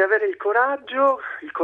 bisogna avere il coraggio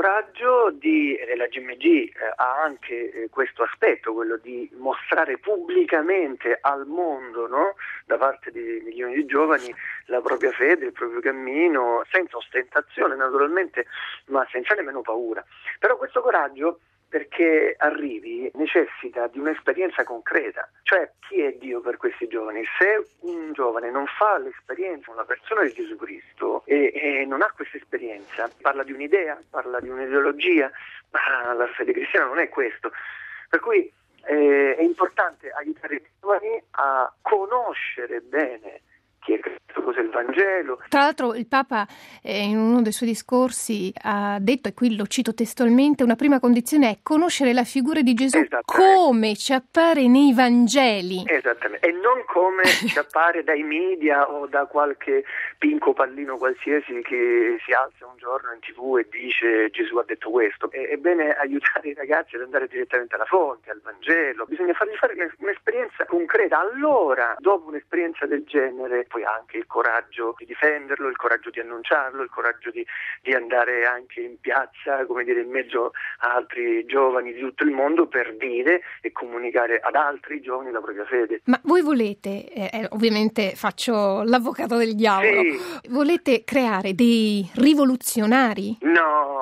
e la GMG ha anche questo aspetto, quello di mostrare pubblicamente al mondo, no? Da parte di milioni di giovani la propria fede, il proprio cammino, senza ostentazione naturalmente, ma senza nemmeno paura. Però questo coraggio, perché arrivi, necessita di un'esperienza concreta. Cioè, chi è Dio per questi giovani? Se un giovane non fa l'esperienza, una persona di Gesù Cristo, e non ha questa esperienza, parla di un'idea, parla di un'ideologia, ma la fede cristiana non è questo. Per cui è importante aiutare i giovani a conoscere bene chi è Cristo, cos'è il Vangelo. Tra l'altro il Papa in uno dei suoi discorsi ha detto, e qui lo cito testualmente, una prima condizione è conoscere la figura di Gesù come ci appare nei Vangeli. Esattamente, e non come ci appare dai media o da qualche pinco pallino qualsiasi che si alza un giorno in TV e dice Gesù ha detto questo. È bene aiutare i ragazzi ad andare direttamente alla fonte, al Vangelo, bisogna fargli fare un'esperienza concreta. Allora, dopo un'esperienza del genere, poi ha anche il coraggio di difenderlo, il coraggio di annunciarlo, il coraggio di andare anche in piazza, come dire, in mezzo a altri giovani di tutto il mondo per dire e comunicare ad altri giovani la propria fede. Ma voi volete, ovviamente faccio l'avvocato del diavolo, sì. Volete creare dei rivoluzionari? No.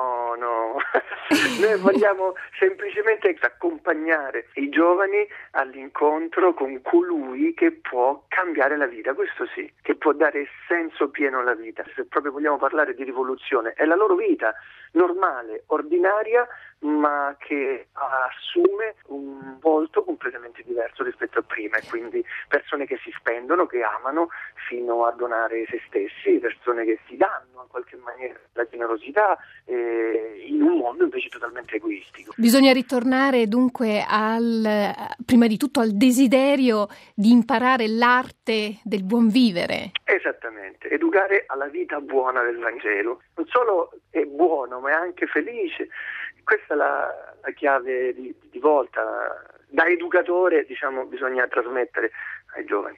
Noi vogliamo semplicemente accompagnare i giovani all'incontro con colui che può cambiare la vita, questo sì, che può dare senso pieno alla vita. Se proprio vogliamo parlare di rivoluzione, è la loro vita normale, ordinaria, ma che assume un volto completamente diverso rispetto a prima, e quindi persone che si spendono, che amano fino a donare se stessi, persone che si danno in qualche maniera la generosità in un mondo invece totalmente egoistico. Bisogna ritornare dunque prima di tutto al desiderio di imparare l'arte del buon vivere. Esattamente, educare alla vita buona del Vangelo. Non solo è buono, ma è anche felice. Questa è la chiave di volta. Da educatore, bisogna trasmettere ai giovani.